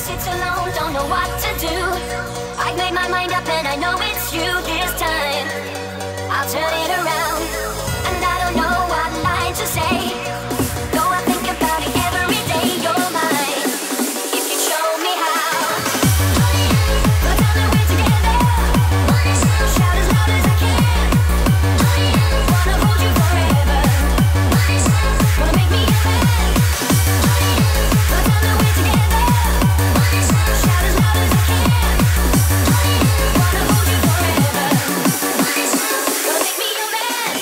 sits alone, don't know what to do. I've made my mind up and I know it's you this time. I'll turn it around, and I don't know what line to say. Though I think about it every day, you're mine. If you show me how, but tell me we're together. Shout as loud as I can. Wanna hold you forever. Gonna make me a man. But tell me we're together. Shout as loud as I can. Wanna hold you forever. Gonna make me a man.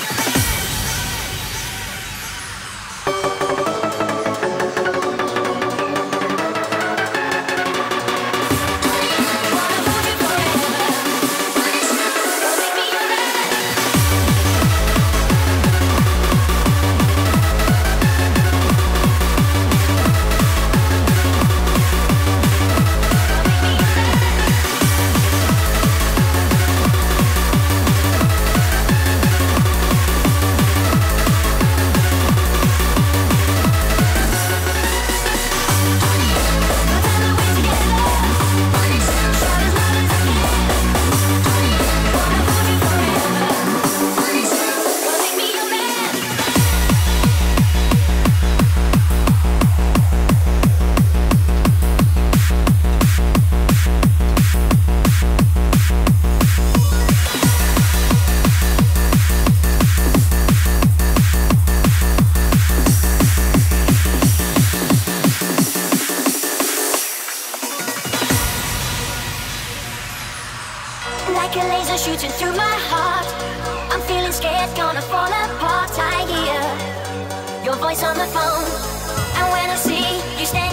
Wanna hold you forever. Gonna make me a man. Like a laser shooting through my heart, I'm feeling scared, gonna fall apart. I hear your voice on the phone, and when I see you standing